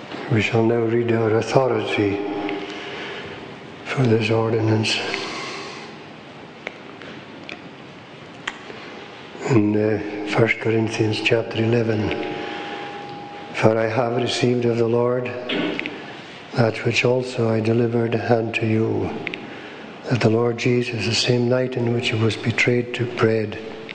We shall now read our authority for this ordinance. In 1 Corinthians chapter 11, "For I have received of the Lord that which also I delivered unto you, that the Lord Jesus, the same night in which he was betrayed, took bread.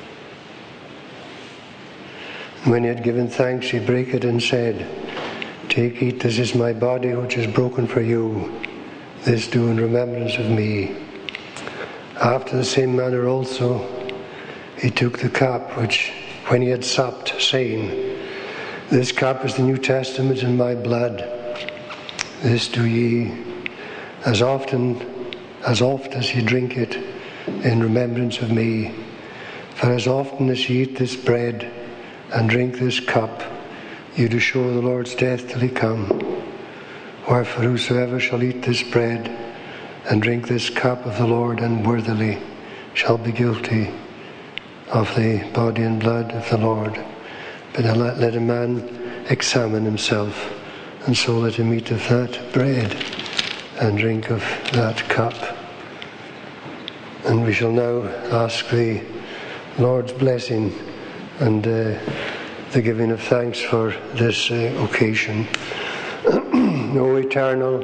And when he had given thanks, he brake it and said, Take, eat, this is my body which is broken for you. This do in remembrance of me. After the same manner also he took the cup, which when he had supped, saying, This cup is the New Testament in my blood. This do ye, as oft as ye drink it, in remembrance of me. For as often as ye eat this bread and drink this cup, you do show the Lord's death till he come. Wherefore whosoever shall eat this bread and drink this cup of the Lord unworthily shall be guilty of the body and blood of the Lord. But let a man examine himself, and so let him eat of that bread and drink of that cup." And we shall now ask the Lord's blessing and the giving of thanks for this occasion. O eternal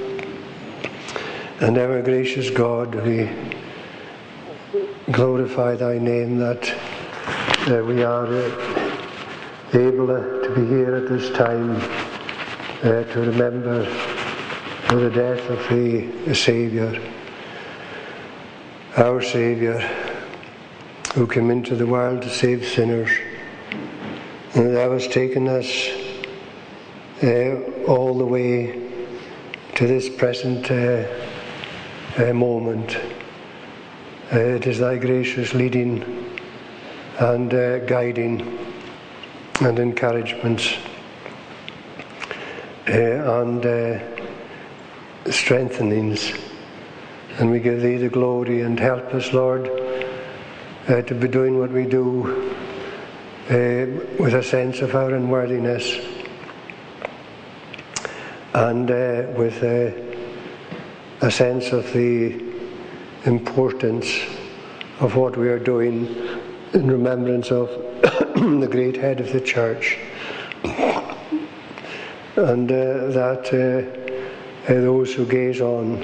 and ever gracious God, we glorify thy name that we are able to be here at this time to remember the death of the Saviour, our Saviour, who came into the world to save sinners. And thou hast taken us all the way to this present moment. It is thy gracious leading and guiding and encouragement and strengthenings. And we give thee the glory, and help us, Lord, to be doing what we do with a sense of our unworthiness and with a sense of the importance of what we are doing in remembrance of the great head of the church, and that those who gaze on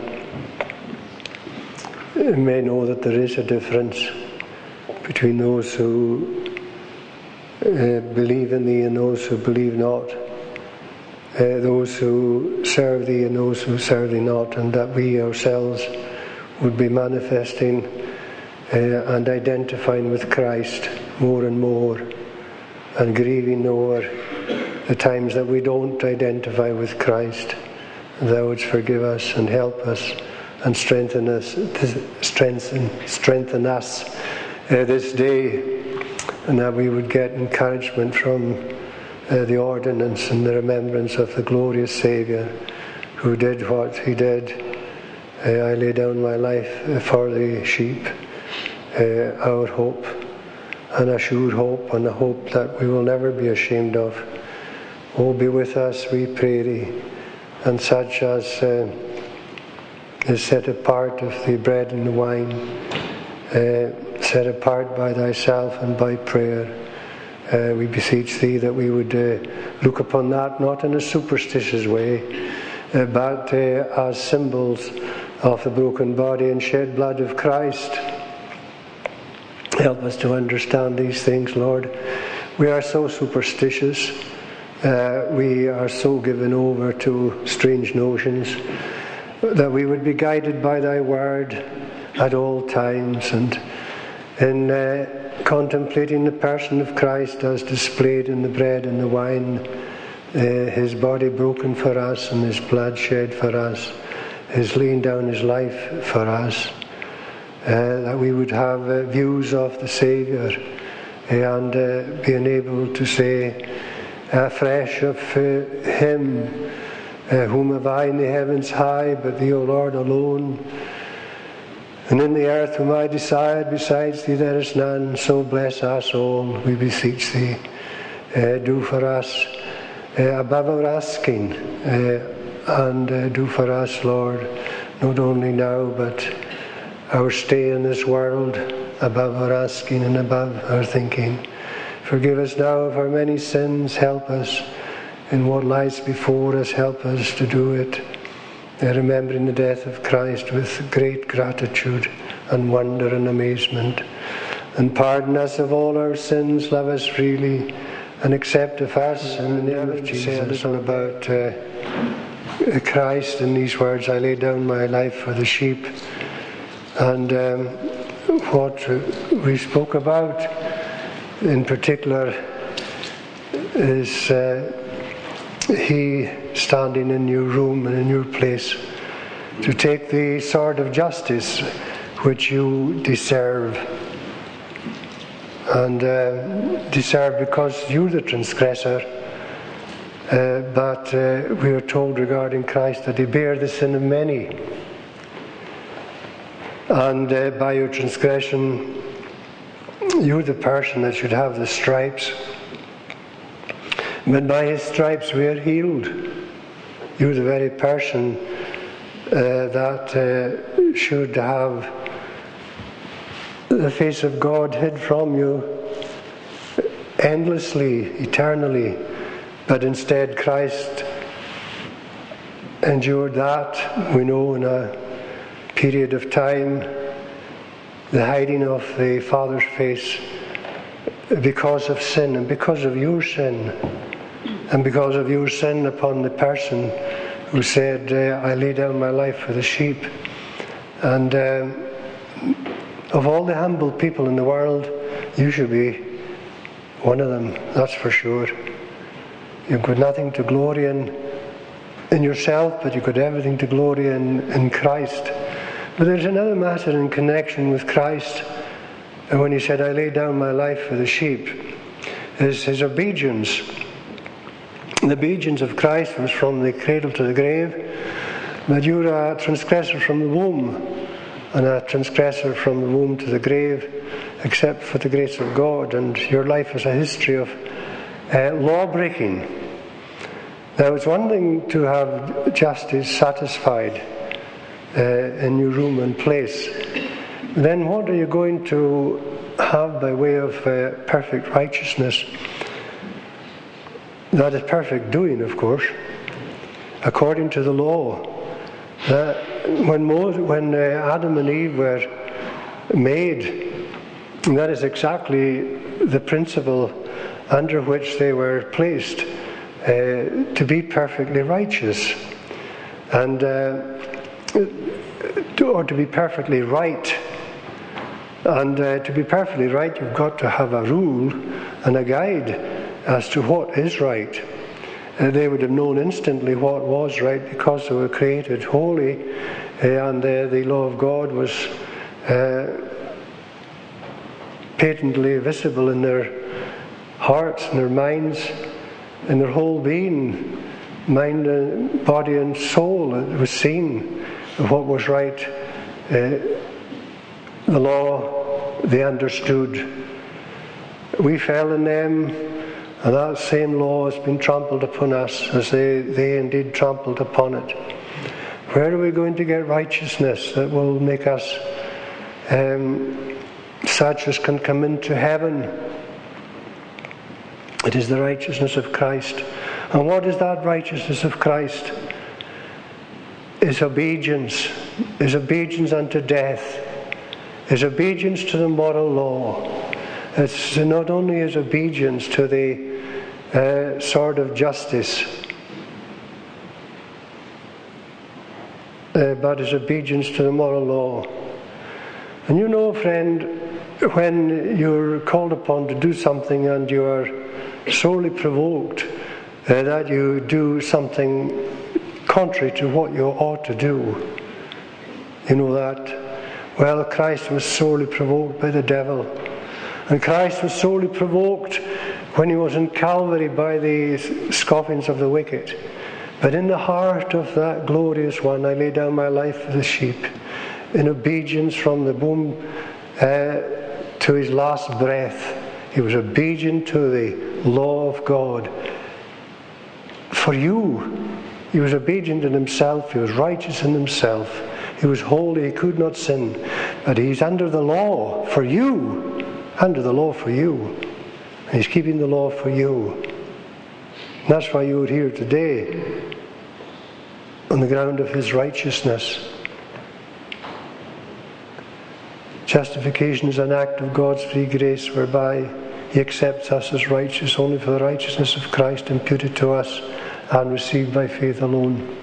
may know that there is a difference between those who believe in thee and those who believe not, those who serve thee and those who serve thee not, and that we ourselves would be manifesting and identifying with Christ more and more, and grieving over the times that we don't identify with Christ. Thou wouldst forgive us and help us and strengthen us this day, and that we would get encouragement from the ordinance and the remembrance of the glorious Saviour who did what he did. I lay down my life for the sheep, our hope, and a sure hope, and a hope that we will never be ashamed of. Oh, be with us, we pray thee, and such as is set apart of the bread and the wine, set apart by thyself and by prayer. We beseech thee that we would look upon that not in a superstitious way, but as symbols of the broken body and shed blood of Christ. Help us to understand these things, Lord. We are so superstitious. We are so given over to strange notions, that we would be guided by thy word at all times, and in contemplating the person of Christ as displayed in the bread and the wine, his body broken for us and his blood shed for us, his laying down his life for us, that we would have views of the Saviour and being able to say afresh of him, whom have I in the heavens high, but thee, O Lord, alone. And in the earth whom I desired, besides thee there is none. So bless us all, we beseech thee. Do for us above our asking, and do for us, Lord, not only now, but our stay in this world, above our asking and above our thinking. Forgive us now of our many sins. Help us in what lies before us. Help us to do it, remembering the death of Christ with great gratitude and wonder and amazement. And pardon us of all our sins. Love us freely and accept of us in the name of Jesus. Say a little about Christ in these words, I lay down my life for the sheep. And what we spoke about in particular is He standing in your room and in your place to take the sword of justice which you deserve. And deserve because you're the transgressor. But we are told regarding Christ that He bare the sin of many. And by your transgression, you're the person that should have the stripes. But by His stripes we are healed. You're the very person that should have the face of God hid from you endlessly, eternally. But instead Christ endured that, we know, in a period of time, the hiding of the Father's face because of sin and because of your sin. And because of your sin upon the person who said, I lay down my life for the sheep. And of all the humble people in the world, you should be one of them, that's for sure. You've got nothing to glory in yourself, but you've got everything to glory in Christ. But there's another matter in connection with Christ. And when He said, I lay down my life for the sheep, is His obedience. The obedience of Christ was from the cradle to the grave. But you're a transgressor from the womb, and a transgressor from the womb to the grave, except for the grace of God. And your life is a history of law-breaking. Now, it's one thing to have justice satisfied in your room and place. Then what are you going to have by way of perfect righteousness? That is perfect doing, of course, according to the law. When Adam and Eve were made, that is exactly the principle under which they were placed, to be perfectly righteous, and or to be perfectly right. And to be perfectly right, you've got to have a rule and a guide as to what is right. They would have known instantly what was right because they were created holy, and the law of God was patently visible in their hearts and their minds, in their whole being, mind, body and soul. It was seen what was right. The law, they understood. We fell in them, and that same law has been trampled upon us, as they indeed trampled upon it. Where are we going to get righteousness that will make us such as can come into heaven? It is the righteousness of Christ. And what is that righteousness of Christ? Is obedience. Is obedience unto death. Is obedience to the moral law. It's not only is obedience to the sword of justice, but is obedience to the moral law. And you know, friend, when you're called upon to do something and you are sorely provoked that you do something contrary to what you ought to do, you know that. Well, Christ was sorely provoked by the devil. And Christ was sorely provoked when He was in Calvary by the scoffings of the wicked. But in the heart of that glorious one, I lay down my life for the sheep, in obedience from the womb to His last breath. He was obedient to the law of God. for you. He was obedient in himself. He was righteous in himself. He was holy. He could not sin. But he's under the law for you. Under the law for you. And he's keeping the law for you. And that's why you're here today. On the ground of his righteousness. Justification is an act of God's free grace whereby he accepts us as righteous only for the righteousness of Christ imputed to us and received by faith alone.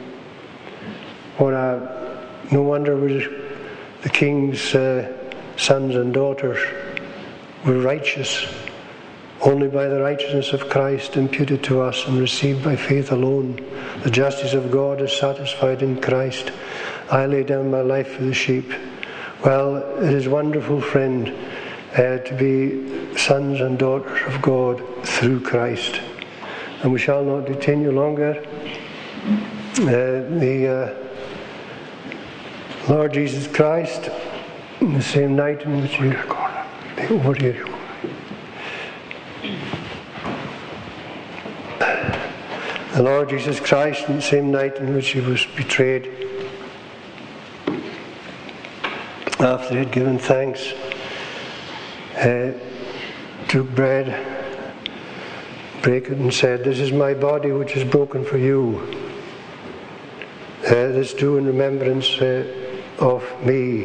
No wonder the king's sons and daughters were righteous only by the righteousness of Christ imputed to us and received by faith alone. The justice of God is satisfied in Christ. I lay down my life for the sheep. Well, it is wonderful, friend, to be sons and daughters of God through Christ. And we shall not detain you longer. The Lord Jesus Christ, in the same night in which the Lord Jesus Christ, in the same night in which he was betrayed, after he had given thanks, took bread, broke it and said, "This is my body which is broken for you. This do in remembrance of me."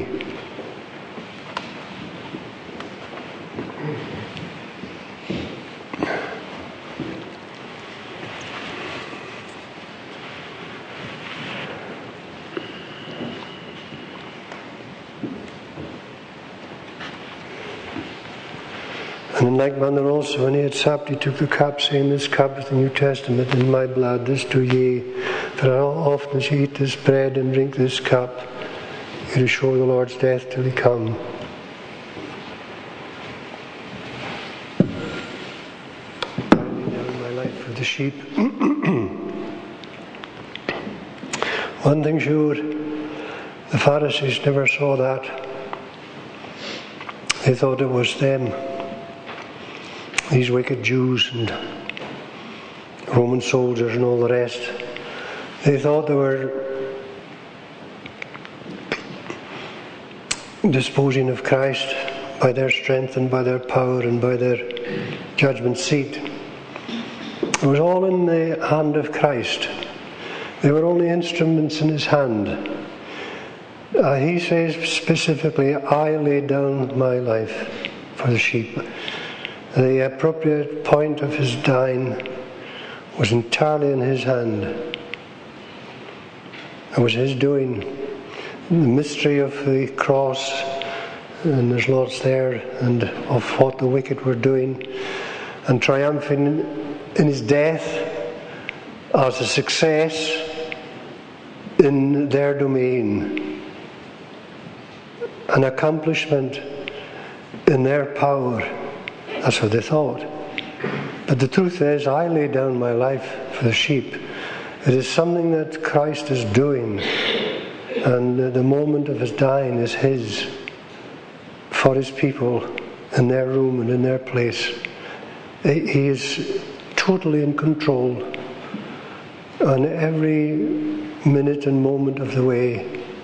And in like manner also, when he had supped, he took the cup, saying, "This cup is the New Testament in my blood. This do ye, for how often as ye eat this bread and drink this cup, you do show the Lord's death till he come." I lay down my life for the sheep. One thing sure, the Pharisees never saw that. They thought it was them. These wicked Jews and Roman soldiers and all the rest. They thought they were disposing of Christ by their strength and by their power and by their judgment seat. It was all in the hand of Christ. They were only instruments in his hand. He says specifically, "I lay down my life for the sheep." The appropriate point of his dying was entirely in his hand. It was his doing. The mystery of the cross, and there's lots there, and of what the wicked were doing, and triumphing in his death as a success in their domain, an accomplishment in their power. That's what they thought. But the truth is, I lay down my life for the sheep. It is something that Christ is doing, and the moment of his dying is his, for his people, in their room and in their place. He is totally in control on every minute and moment of the way,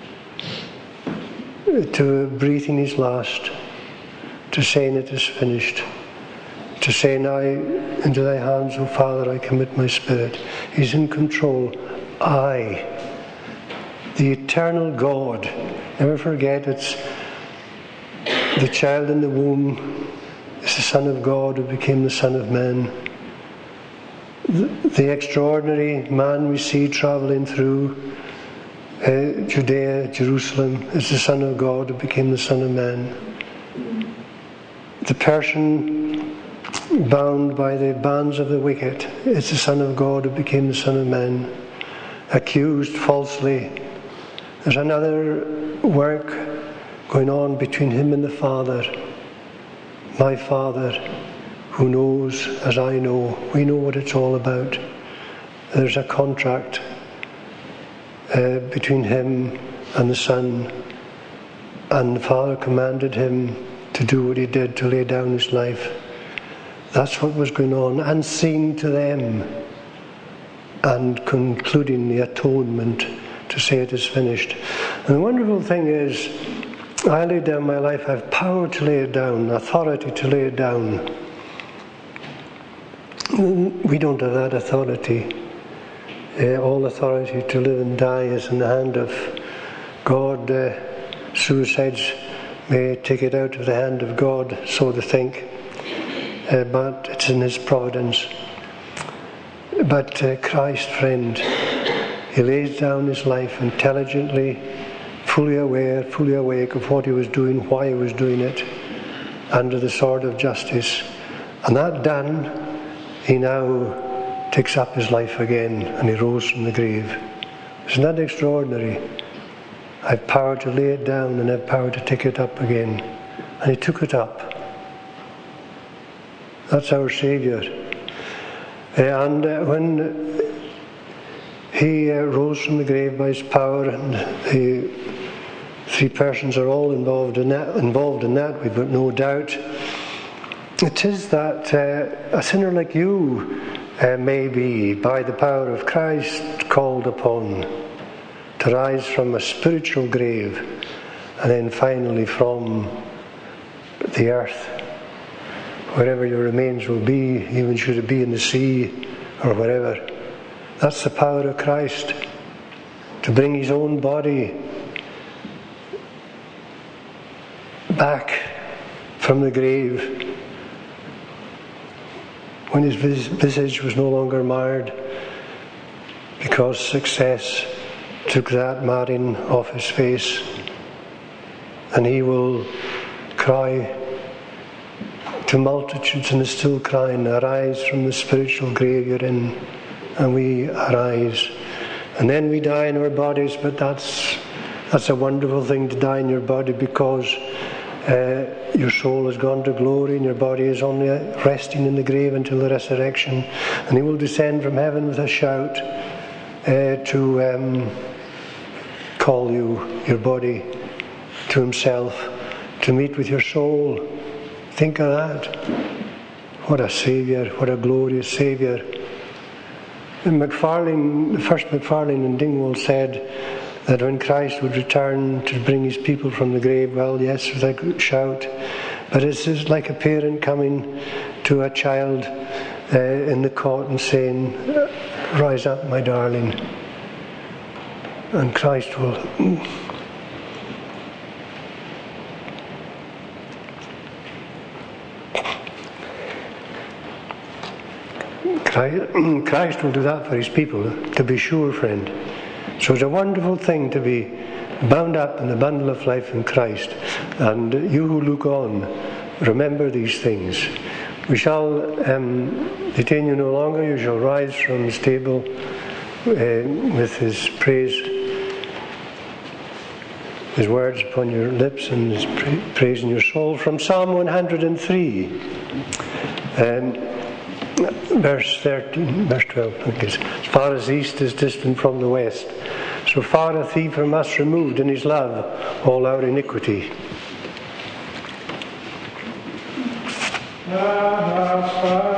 to breathing his last, to saying it is finished, to say, "Now into thy hands, O Father, I commit my spirit." He's in control. I, the eternal God, never forget, it's the child in the womb is the Son of God who became the Son of Man. The extraordinary man we see travelling through Judea, Jerusalem, is the Son of God who became the Son of Man. The person bound by the bands of the wicked is the Son of God who became the Son of Man, accused falsely. There's another work going on between him and the Father. My Father, who knows as I know, we know what it's all about. There's a contract between him and the Son, and the Father commanded him to do what he did, to lay down his life. That's what was going on, unseen to them. and concluding the atonement to say it is finished. And the wonderful thing is, I lay down my life, I have power to lay it down, authority to lay it down. We don't have that authority. All authority to live and die is in the hand of God. Suicides may take it out of the hand of God, so to think, but it's in His providence. But Christ, friend, He lays down His life intelligently, fully aware, fully awake of what He was doing, why He was doing it, under the sword of justice. And that done, He now takes up His life again, and He rose from the grave. Isn't that extraordinary? I have power to lay it down and I have power to take it up again. And He took it up. That's our Saviour. And when He rose from the grave by His power, and the three persons are all involved in that, we've got no doubt. It is that a sinner like you may be, by the power of Christ, called upon to rise from a spiritual grave, and then finally from the earth, wherever your remains will be, even should it be in the sea or wherever. That's the power of Christ, to bring His own body back from the grave when His visage was no longer marred, because success took that marring off His face, and He will cry to multitudes, and is still crying, arise from the spiritual grave you're in. And we arise, and then we die in our bodies. But that's a wonderful thing, to die in your body, because your soul has gone to glory and your body is only resting in the grave until the resurrection. And He will descend from heaven with a shout to call you, your body, to Himself, to meet with your soul. Think of that. What a Saviour, what a glorious Saviour. And the first Macfarlane in Dingwall, said that when Christ would return to bring His people from the grave, well, yes, with a shout, but it's just like a parent coming to a child in the cot and saying, rise up, my darling. And Christ will... Christ will do that for His people, to be sure, friend. So it's a wonderful thing to be bound up in the bundle of life in Christ. And you who look on, remember these things. We shall detain you no longer. You shall rise from His table with His praise, His words upon your lips, and His praise in your soul. From Psalm 103. Verse 13, verse 12, I guess. As far as the east is distant from the west, so far hath He from us removed in His love all our iniquity. Thou hast